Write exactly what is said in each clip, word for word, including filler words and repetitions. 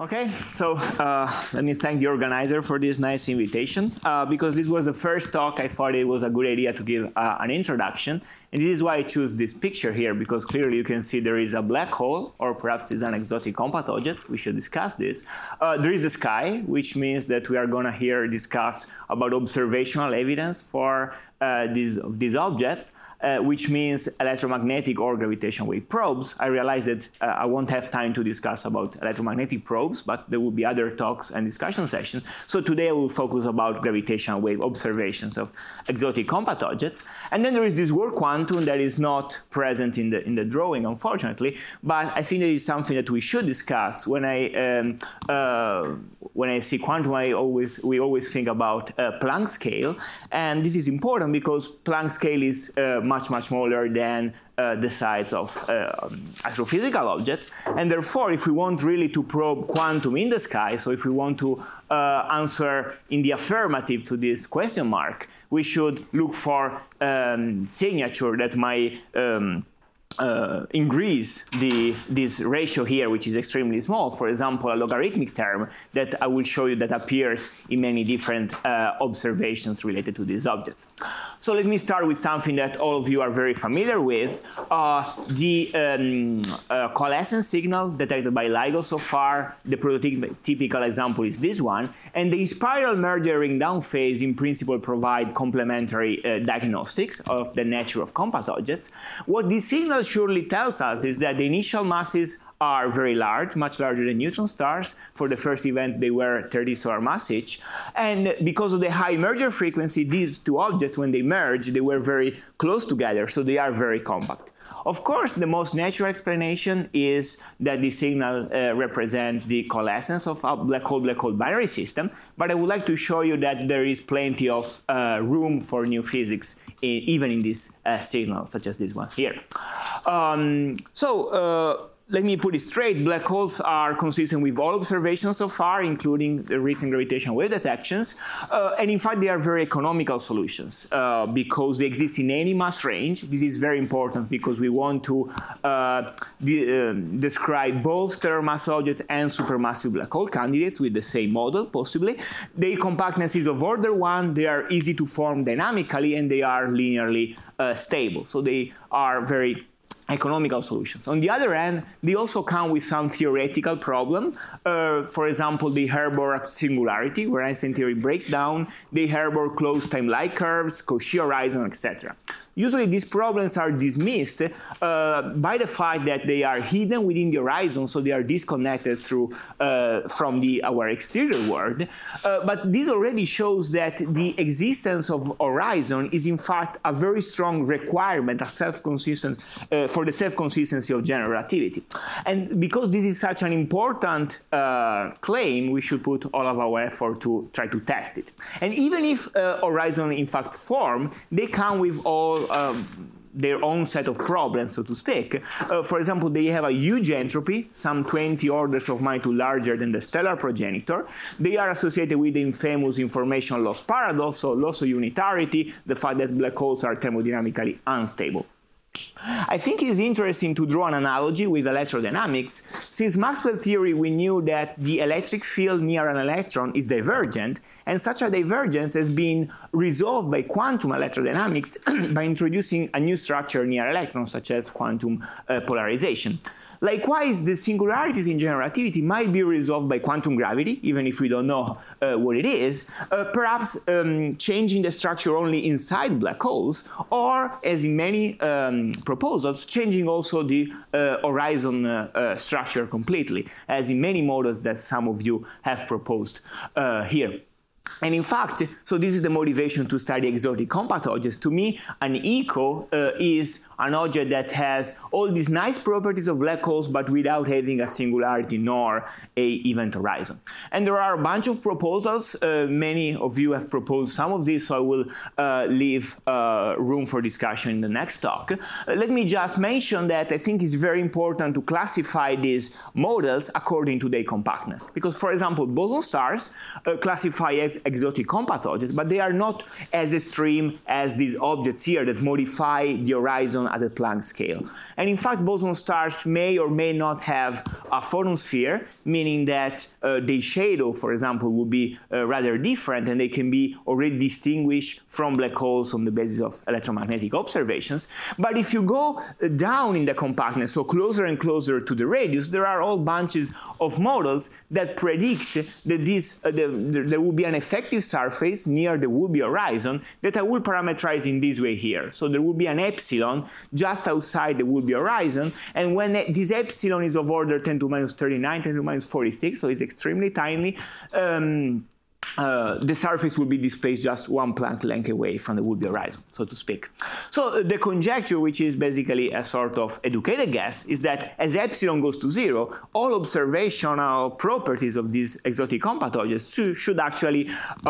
Okay, so uh, let me thank the organizer for this nice invitation. Uh, because this was the first talk, I thought it was a good idea to give uh, an introduction. And this is why I choose this picture here, because clearly you can see there is a black hole, or perhaps it's an exotic compact object. We should discuss this. Uh, there is the sky, which means that we are going to here discuss about observational evidence for uh, these, these objects, uh, which means electromagnetic or gravitational wave probes. I realize that uh, I won't have time to discuss about electromagnetic probes, but there will be other talks and discussion sessions. So today I will focus about gravitational wave observations of exotic compact objects. And then there is this word quantum that is not present in the, in the drawing, unfortunately, but I think it is something that we should discuss. When I, um, uh, when I see quantum, I always, we always think about uh, Planck scale. And this is important because Planck scale is uh, much, much smaller than uh, the size of uh, astrophysical objects. And therefore, if we want really to probe quantum in the sky, so if we want to uh, answer in the affirmative to this question mark, we should look for um, signature that might um, Uh, increase the, this ratio here, which is extremely small. For example, a logarithmic term that I will show you that appears in many different uh, observations related to these objects. So let me start with something that all of you are very familiar with, uh, the um, uh, coalescence signal detected by LIGO so far. The prototypical example is this one. And the spiral merger ring down phase in principle provide complementary uh, diagnostics of the nature of compact objects. What this signal surely tells us is that the initial masses are very large, much larger than neutron stars. For the first event, they were thirty solar mass each. And because of the high merger frequency, these two objects, when they merge, they were very close together, so they are very compact. Of course, the most natural explanation is that the signal uh, represents the coalescence of a black hole-black hole binary system, but I would like to show you that there is plenty of uh, room for new physics in, even in this uh, signal, such as this one here. Um, so, uh, let me put it straight. Black holes are consistent with all observations so far, including the recent gravitational wave detections. Uh, and in fact, they are very economical solutions uh, because they exist in any mass range. This is very important because we want to uh, de uh, describe both stellar mass objects and supermassive black hole candidates with the same model, possibly. Their compactness is of order one. They are easy to form dynamically, and they are linearly uh, stable. So they are very economical solutions. On the other hand, they also come with some theoretical problem. Uh, for example, the Hare-Bourque singularity, where Einstein theory breaks down, the Hare-Bourque closed time-like curves, Cauchy horizon, et cetera. Usually these problems are dismissed uh, by the fact that they are hidden within the horizon, so they are disconnected through, uh, from the, our exterior world. Uh, but this already shows that the existence of horizon is in fact a very strong requirement, a self-consistent, uh, for the self-consistency of general relativity. And because this is such an important uh, claim, we should put all of our effort to try to test it. And even if uh, horizon in fact form, they come with all Um, their own set of problems, so to speak. Uh, for example, they have a huge entropy, some twenty orders of magnitude larger than the stellar progenitor. They are associated with the infamous information loss paradox, so loss of unitarity, the fact that black holes are thermodynamically unstable. I think it's interesting to draw an analogy with electrodynamics. Since Maxwell's theory, we knew that the electric field near an electron is divergent, and such a divergence has been resolved by quantum electrodynamics by introducing a new structure near electrons, such as quantum uh, polarization. Likewise, the singularities in general relativity might be resolved by quantum gravity, even if we don't know uh, what it is, uh, perhaps um, changing the structure only inside black holes, or, as in many um, proposals, changing also the uh, horizon uh, uh, structure completely, as in many models that some of you have proposed uh, here. And in fact, so this is the motivation to study exotic compact objects. To me, an echo uh, is an object that has all these nice properties of black holes, but without having a singularity nor a event horizon. And there are a bunch of proposals. Uh, many of you have proposed some of these, so I will uh, leave uh, room for discussion in the next talk. Uh, let me just mention that I think it's very important to classify these models according to their compactness. Because, for example, boson stars uh, classify as as exotic compactogens, but they are not as extreme as these objects here that modify the horizon at the Planck scale. And in fact, boson stars may or may not have a photosphere, meaning that uh, the shadow, for example, will be uh, rather different, and they can be already distinguished from black holes on the basis of electromagnetic observations. But if you go down in the compactness, so closer and closer to the radius, there are all bunches of models that predict that this, uh, the, the, there will be an effective surface near the Wolbe horizon that I will parameterize in this way here. So there will be an epsilon just outside the Wolbe horizon, and when this epsilon is of order ten to the minus thirty-nine, ten to the minus forty-six, so it's extremely tiny, um, Uh, the surface will be displaced just one Planck length away from the Wolbe horizon, so to speak. So uh, the conjecture, which is basically a sort of educated guess, is that as epsilon goes to zero, all observational properties of these exotic compactogens should actually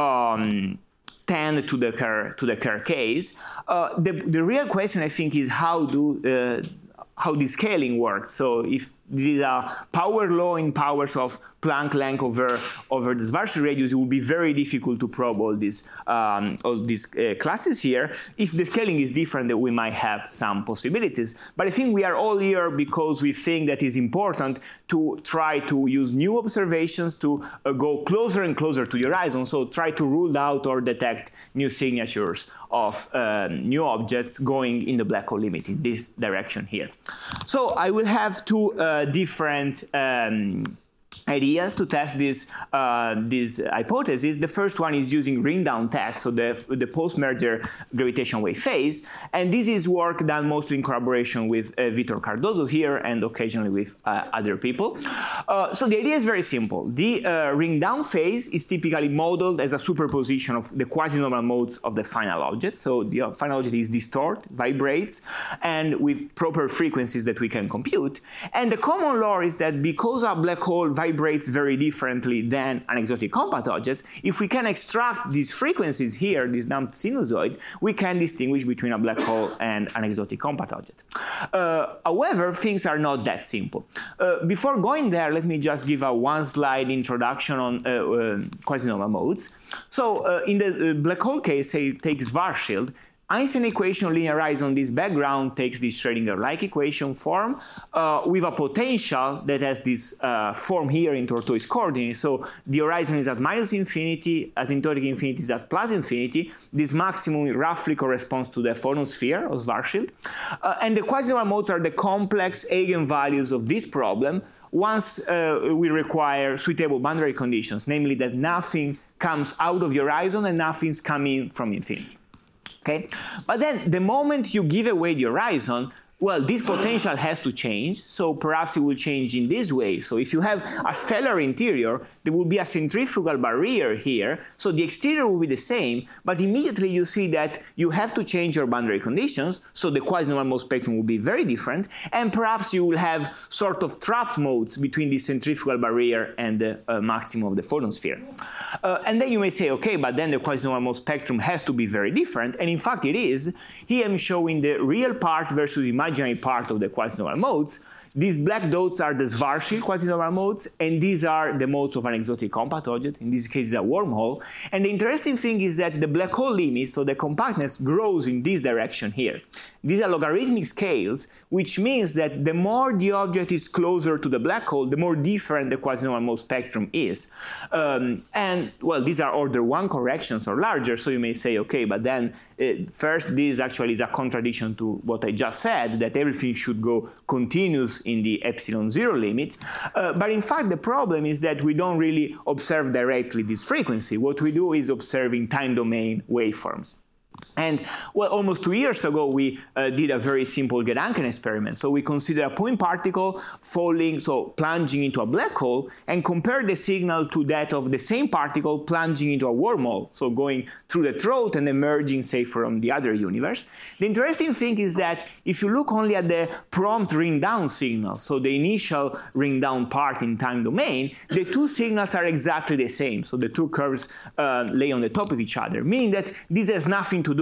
um, tend to the Kerr, to the Kerr case. Uh, the, the real question, I think, is how do uh, how the scaling works. So if these are power law in powers of Planck length over, over the Schwarzschild radius, it will be very difficult to probe all these, um, all these uh, classes here. If the scaling is different, then we might have some possibilities. But I think we are all here because we think that it's important to try to use new observations to uh, go closer and closer to the horizon, so try to rule out or detect new signatures of um, new objects going in the black hole limit in this direction here. So I will have two uh, different um, ideas to test this, uh, this hypothesis. The first one is using ring-down tests, so the, the post-merger gravitational wave phase. And this is work done mostly in collaboration with uh, Vitor Cardoso here and occasionally with uh, other people. Uh, so the idea is very simple. The uh, ring-down phase is typically modeled as a superposition of the quasi-normal modes of the final object. So the final object is distorted, vibrates, and with proper frequencies that we can compute. And the common law is that because a black hole vibrates vibrates very differently than an exotic compact object, if we can extract these frequencies here, this damped sinusoid, we can distinguish between a black hole and an exotic compact object. Uh, however, things are not that simple. Uh, before going there, let me just give a one-slide introduction on uh, uh, quasi-normal modes. So uh, in the uh, black hole case, say, take Schwarzschild, Einstein equation linearized on this background takes this Schrödinger-like equation form uh, with a potential that has this uh, form here in tortoise coordinates. So the horizon is at minus infinity, asymptotic infinity is at plus infinity. This maximum roughly corresponds to the photosphere of Schwarzschild. Uh, and the quasi-normal modes are the complex eigenvalues of this problem once uh, we require suitable boundary conditions, namely that nothing comes out of the horizon and nothing's coming from infinity. Okay? But then the moment you give away the horizon, well, this potential has to change, so perhaps it will change in this way. So if you have a stellar interior, there will be a centrifugal barrier here, so the exterior will be the same, but immediately you see that you have to change your boundary conditions, so the quasi-normal mode spectrum will be very different, and perhaps you will have sort of trapped modes between the centrifugal barrier and the uh, maximum of the photosphere. Uh, and then you may say, okay, but then the quasi-normal mode spectrum has to be very different, and in fact it is. Here I'm showing the real part versus imaginary part of the quasi-normal modes. These black dots are the Schwarzschild quasi-normal modes, and these are the modes of an exotic compact object. In this case, it's a wormhole. And the interesting thing is that the black hole limit, so the compactness, grows in this direction here. These are logarithmic scales, which means that the more the object is closer to the black hole, the more different the quasi-normal mode spectrum is. Um, and, well, these are order one corrections or larger, so you may say, okay, but then uh, first, this actually is a contradiction to what I just said, that everything should go continuous in the epsilon zero limit. Uh, but in fact, the problem is that we don't really observe directly this frequency. What we do is observing time domain waveforms. And, well, almost two years ago, we uh, did a very simple Gedanken experiment. So we considered a point particle falling, so plunging into a black hole, and compared the signal to that of the same particle plunging into a wormhole, so going through the throat and emerging, say, from the other universe. The interesting thing is that if you look only at the prompt ring-down signal, so the initial ring-down part in time domain, the two signals are exactly the same. So the two curves uh, lay on the top of each other, meaning that this has nothing to do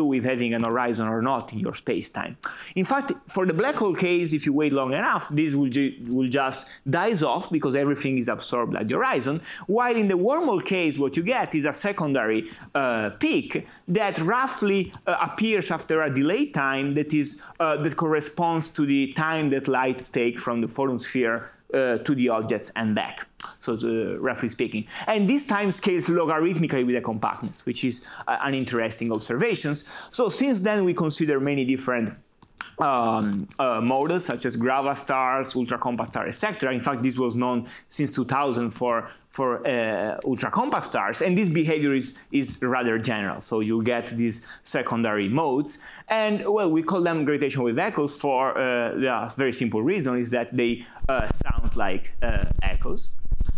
do with having an horizon or not in your space-time. In fact, for the black hole case, if you wait long enough, this will, ju will just dies off because everything is absorbed at the horizon, while in the wormhole case, what you get is a secondary uh, peak that roughly uh, appears after a delay time that, is, uh, that corresponds to the time that light takes from the photosphere uh, to the objects and back. So uh, roughly speaking. And this time scales logarithmically with the compactness, which is uh, an interesting observation. So since then, we consider many different Um, uh, models such as gravastars, ultra-compact stars, et cetera. In fact, this was known since two thousand for, for uh, ultra-compact stars, and this behavior is, is rather general. So you get these secondary modes, and well, we call them gravitational wave echoes for uh, the very simple reason is that they uh, sound like uh, echoes,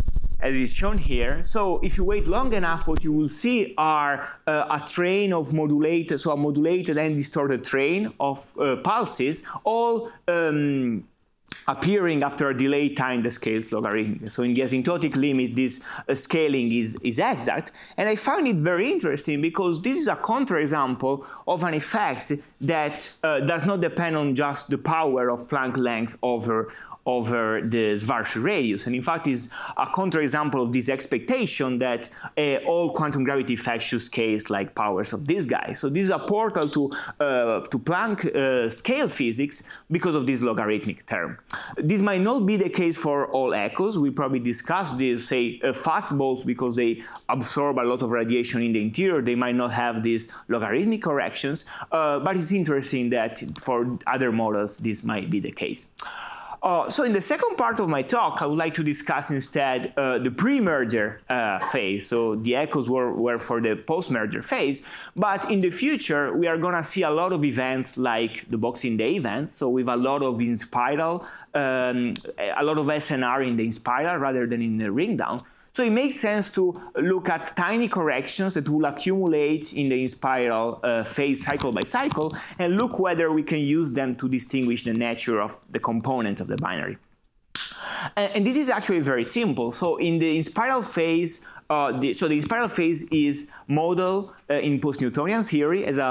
as is shown here. So if you wait long enough, what you will see are uh, a train of modulated, so a modulated and distorted train of uh, pulses, all um, appearing after a delay time that scales logarithmically. So in the asymptotic limit, this uh, scaling is, is exact. And I find it very interesting because this is a counterexample of an effect that uh, does not depend on just the power of Planck length over over the Schwarzschild radius, and in fact is a counterexample of this expectation that uh, all quantum gravity effects should scale like powers of this guy. So this is a portal to, uh, to Planck uh, scale physics because of this logarithmic term. This might not be the case for all echoes. We probably discussed this, say, uh, fast balls, because they absorb a lot of radiation in the interior. They might not have these logarithmic corrections, uh, but it's interesting that for other models this might be the case. Uh, so in the second part of my talk, I would like to discuss instead uh, the pre-merger uh, phase. So the echoes were, were for the post-merger phase, but in the future, we are gonna see a lot of events like the Boxing Day events, so with a lot of in-spiral, um, a lot of S N R in the in-spiral rather than in the ring down. So it makes sense to look at tiny corrections that will accumulate in the in-spiral uh, phase cycle by cycle, and look whether we can use them to distinguish the nature of the component of the binary. And, and this is actually very simple. So in the in-spiral phase, uh, the, so the in-spiral phase is modeled uh, in post-Newtonian theory as a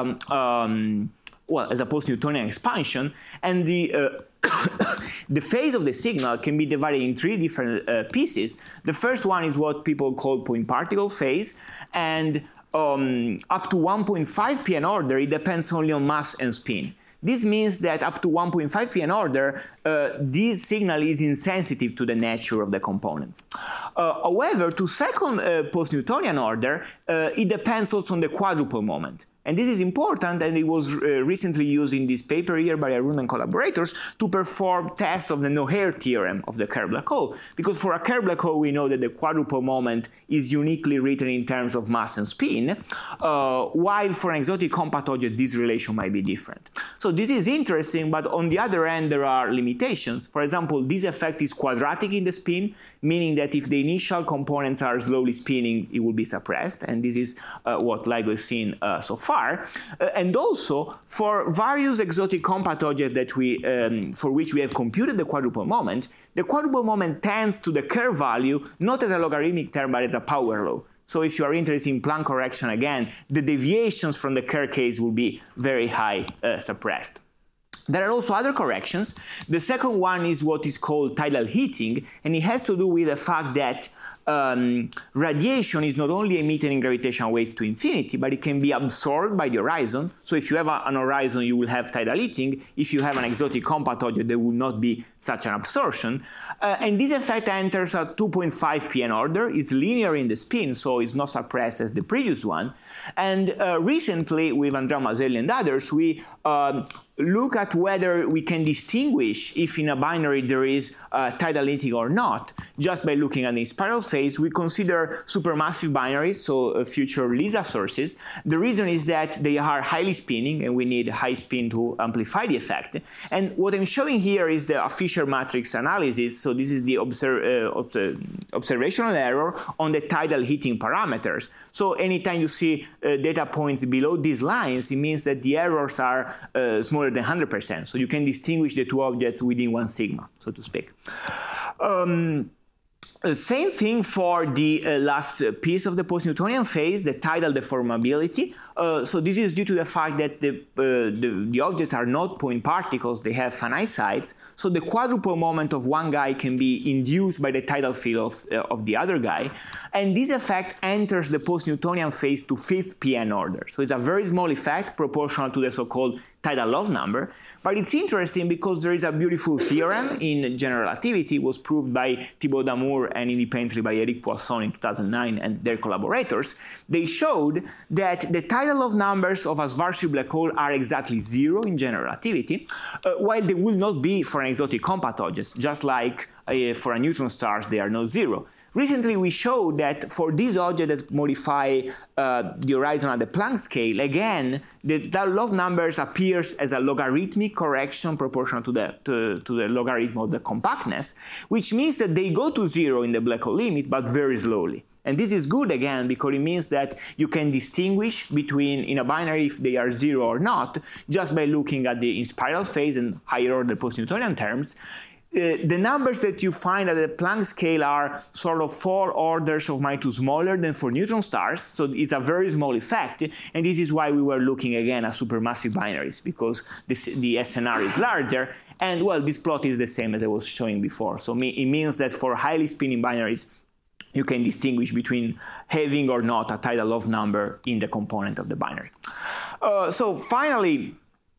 um, well as a post-Newtonian expansion, and the uh, the phase of the signal can be divided in three different uh, pieces. The first one is what people call point particle phase, and um, up to one point five p n order, it depends only on mass and spin. This means that up to one point five p n order, uh, this signal is insensitive to the nature of the components. Uh, however, to second uh, post-Newtonian order, uh, it depends also on the quadruple moment. And this is important, and it was uh, recently used in this paper here by Arun and collaborators to perform tests of the Noether theorem of the Kerr black hole. Because for a Kerr black hole, we know that the quadruple moment is uniquely written in terms of mass and spin, uh, while for an exotic compact object, this relation might be different. So this is interesting, but on the other end, there are limitations. For example, this effect is quadratic in the spin, meaning that if the initial components are slowly spinning, it will be suppressed, and this is uh, what LIGO has seen uh, so far. Uh, and also for various exotic compact objects that we, um, for which we have computed the quadruple moment, the quadruple moment tends to the Kerr value not as a logarithmic term but as a power law. So if you are interested in Planck correction again, the deviations from the Kerr case will be very high uh, suppressed. There are also other corrections. The second one is what is called tidal heating, and it has to do with the fact that um, radiation is not only emitted in gravitational wave to infinity, but it can be absorbed by the horizon. So if you have a, an horizon, you will have tidal heating. If you have an exotic compact object, there will not be such an absorption. Uh, and this effect enters at two point five p n order, is linear in the spin, so it's not suppressed as the previous one. And uh, recently, with Andrea Maselli and others, we um, look at whether we can distinguish if in a binary there is uh, tidal heating or not, just by looking at the spiral phase. We consider supermassive binaries, so uh, future LISA sources. The reason is that they are highly spinning, and we need high spin to amplify the effect. And what I'm showing here is the Fisher matrix analysis. So this is the observ uh, observational error on the tidal heating parameters. So anytime you see uh, data points below these lines, it means that the errors are uh, smaller than one hundred percent. So you can distinguish the two objects within one sigma, so to speak. Um, Uh, same thing for the uh, last piece of the post-Newtonian phase, the tidal deformability. Uh, so this is due to the fact that the, uh, the, the objects are not point particles, they have finite size. So the quadrupole moment of one guy can be induced by the tidal field of, uh, of the other guy. And this effect enters the post-Newtonian phase to fifth P N order. So it's a very small effect proportional to the so-called tidal love number. But it's interesting because there is a beautiful theorem in general relativity. It was proved by Thibaut Damour and independently by Eric Poisson in two thousand nine and their collaborators. They showed that the tidal love numbers of a Schwarzschild black hole are exactly zero in general relativity, uh, while they will not be for an exotic compact object, just like uh, for a neutron stars they are not zero. Recently, we showed that for these objects that modify uh, the horizon at the Planck scale, again, the, the love numbers appears as a logarithmic correction proportional to the, to, to the logarithm of the compactness, which means that they go to zero in the black hole limit, but very slowly. And this is good, again, because it means that you can distinguish between, in a binary, if they are zero or not, just by looking at the in spiral phase and higher order post-Newtonian terms. Uh, the numbers that you find at the Planck scale are sort of four orders of magnitude smaller than for neutron stars, so it's a very small effect, and this is why we were looking again at supermassive binaries, because this, the S N R is larger, and well, this plot is the same as I was showing before, so it means that for highly spinning binaries, you can distinguish between having or not a tidal love number in the component of the binary. Uh, so finally,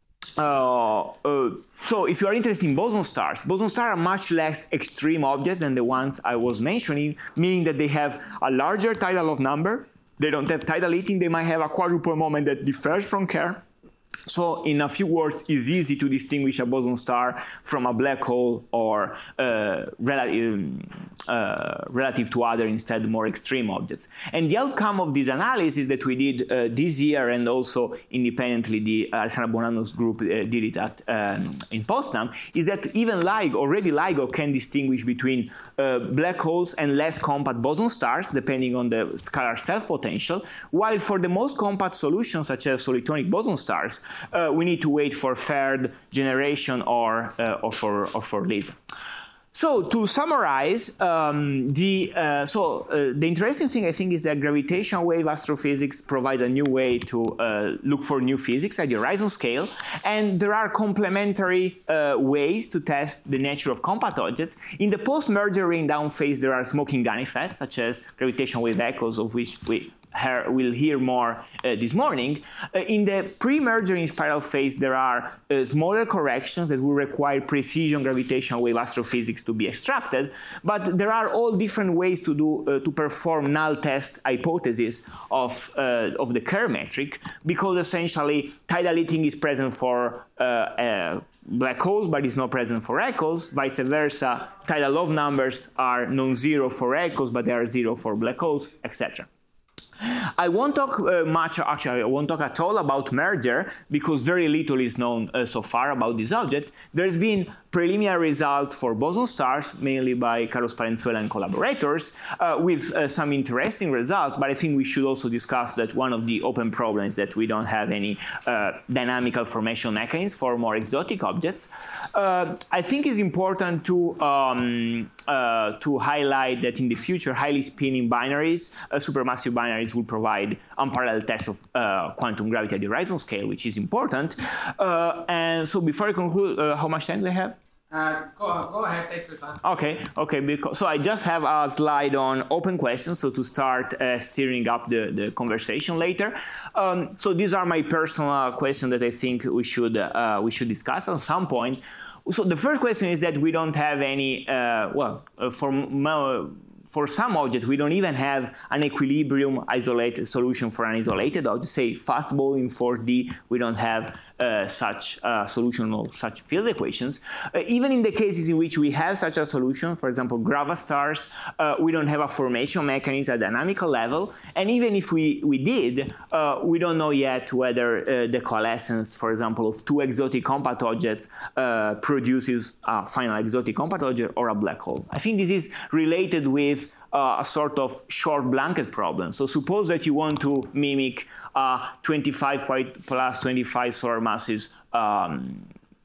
uh, uh, So if you are interested in boson stars, boson stars are much less extreme objects than the ones I was mentioning, meaning that they have a larger tidal love number, they don't have tidal heating, they might have a quadrupole moment that differs from Kerr. So in a few words, it's easy to distinguish a boson star from a black hole or uh, relative, uh, relative to other, instead, more extreme objects. And the outcome of this analysis that we did uh, this year, and also independently the uh, Alessandra Bonanno's group uh, did it at, um, in Potsdam, is that even LIGO, already LIGO can distinguish between uh, black holes and less compact boson stars, depending on the scalar self-potential, while for the most compact solutions, such as solitonic boson stars, Uh, we need to wait for third generation or, uh, or, for, or for LISA. So to summarize, um, the, uh, so, uh, the interesting thing I think is that gravitational wave astrophysics provides a new way to uh, look for new physics at the horizon scale, and there are complementary uh, ways to test the nature of compact objects. In the post-merger ring down phase, there are smoking gun effects, such as gravitational wave echoes, of which we Her, we'll hear more uh, this morning. Uh, in the pre-merger in spiral phase, there are uh, smaller corrections that will require precision gravitational wave astrophysics to be extracted, but there are all different ways to do uh, to perform null test hypothesis of, uh, of the Kerr metric, because essentially tidal heating is present for uh, uh, black holes, but it's not present for echoes. Vice versa, tidal love numbers are non-zero for echoes, but they are zero for black holes, et cetera. I won't talk uh, much, actually, I won't talk at all about merger, because very little is known uh, so far about this object. There's been preliminary results for boson stars, mainly by Carlos Palenzuela and collaborators, uh, with uh, some interesting results, but I think we should also discuss that one of the open problems that we don't have any uh, dynamical formation mechanisms for more exotic objects. Uh, I think it's important to, um, uh, to highlight that in the future, highly spinning binaries, uh, supermassive binaries, will provide unparalleled tests of uh, quantum gravity at the horizon scale, which is important. Uh, and so before I conclude, uh, how much time do I have? Uh, go, go ahead, take your time. Okay, okay. Because, so I just have a slide on open questions, so to start uh, steering up the, the conversation later. Um, so these are my personal questions that I think we should, uh, we should discuss at some point. So the first question is that we don't have any, uh, well, uh, for For some objects, we don't even have an equilibrium isolated solution for an isolated object. Say fastball in four D, we don't have uh, such a solution of such field equations. Uh, even in the cases in which we have such a solution, for example, gravastars, uh, we don't have a formation mechanism at dynamical level. And even if we, we did, uh, we don't know yet whether uh, the coalescence, for example, of two exotic compact objects uh, produces a final exotic compact object or a black hole. I think this is related with Uh, a sort of short blanket problem. So suppose that you want to mimic uh, twenty-five plus twenty-five solar masses um,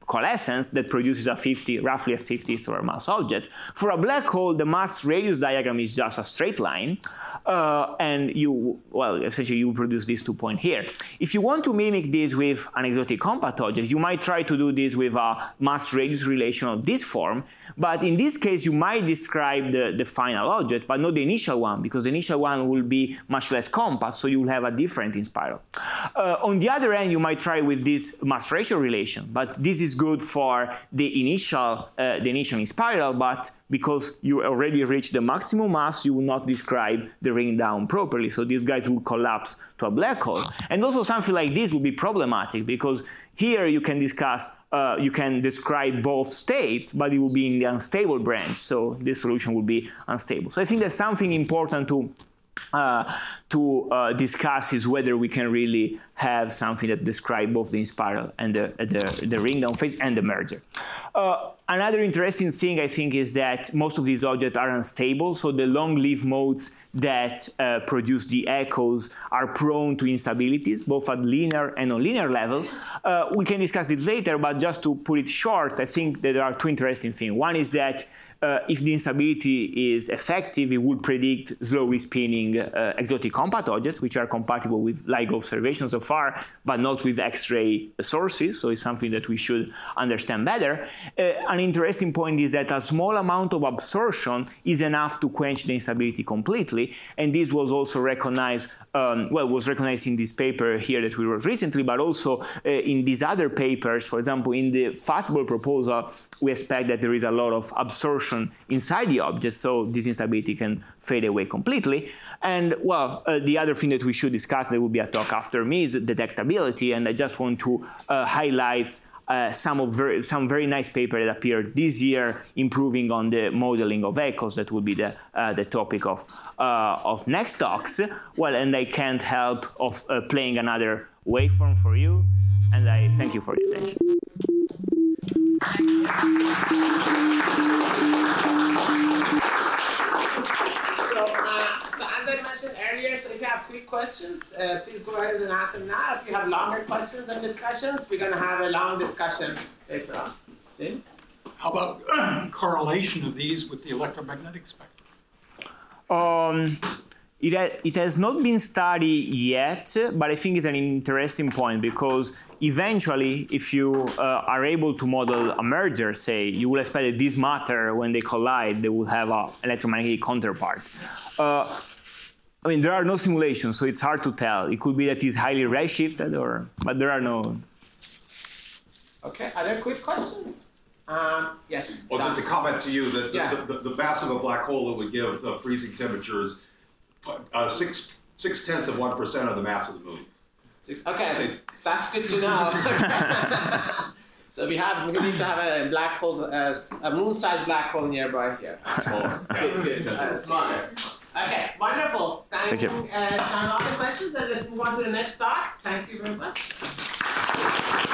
coalescence that produces a fifty, roughly a fifty solar mass object. For a black hole, the mass radius diagram is just a straight line, uh, and you, well, essentially you produce these two points here. If you want to mimic this with an exotic compact object, you might try to do this with a mass radius relation of this form, but in this case you might describe the, the final object, but not the initial one, because the initial one will be much less compact, so you will have a different inspiral. Uh, on the other end, you might try with this mass ratio relation, but this is good for the initial, uh, the initial inspiral, but because you already reached the maximum mass, you will not describe the ring down properly, so these guys will collapse to a black hole. And also something like this will be problematic, because here you can discuss, uh, you can describe both states, but it will be in the unstable branch, so this solution will be unstable. So I think that's something important to Uh, to uh, discuss is whether we can really have something that describes both the inspiral and the, the, the ring down phase and the merger. Uh, another interesting thing, I think, is that most of these objects are unstable, so the long-lived modes that uh, produce the echoes are prone to instabilities, both at linear and nonlinear level. Uh, we can discuss this later, but just to put it short, I think that there are two interesting things. One is that Uh, if the instability is effective, it would predict slowly spinning uh, exotic compact objects, which are compatible with LIGO observations so far, but not with X-ray sources, so it's something that we should understand better. Uh, an interesting point is that a small amount of absorption is enough to quench the instability completely, and this was also recognized, um, well, was recognized in this paper here that we wrote recently, but also uh, in these other papers. For example, in the Fastball proposal, we expect that there is a lot of absorption inside the object, so this instability can fade away completely. And, well, uh, the other thing that we should discuss, there will be a talk after me, is detectability, and I just want to uh, highlight uh, some, of very, some very nice paper that appeared this year improving on the modeling of echoes. That will be the, uh, the topic of, uh, of next talks. Well, and I can't help of uh, playing another waveform for you, and I thank you for your attention. So, uh, so as I mentioned earlier, so if you have quick questions, uh, please go ahead and ask them now. If you have longer questions and discussions, we're going to have a long discussion later on. See? How about correlation of these with the electromagnetic spectrum? Um, it, ha it has not been studied yet, but I think it's an interesting point, because eventually, if you uh, are able to model a merger, say, you will expect that this matter, when they collide, they will have an electromagnetic counterpart. Uh, I mean, there are no simulations, so it's hard to tell. It could be that it's highly redshifted, or, but there are no. Okay, are there quick questions? Um, yes. Well, just a comment to you that yeah. the, the, the mass of a black hole, it would give uh, freezing temperatures uh, six six tenths of one percent of the mass of the moon. Six, okay, that's good to know. So we have we need to have a black hole, uh, a moon-sized black hole nearby here. Smaller. Yeah, six tenths uh, of smaller. Okay, wonderful. Thank, Thank you. Uh, all the questions, and let's move on to the next talk. Thank you very much.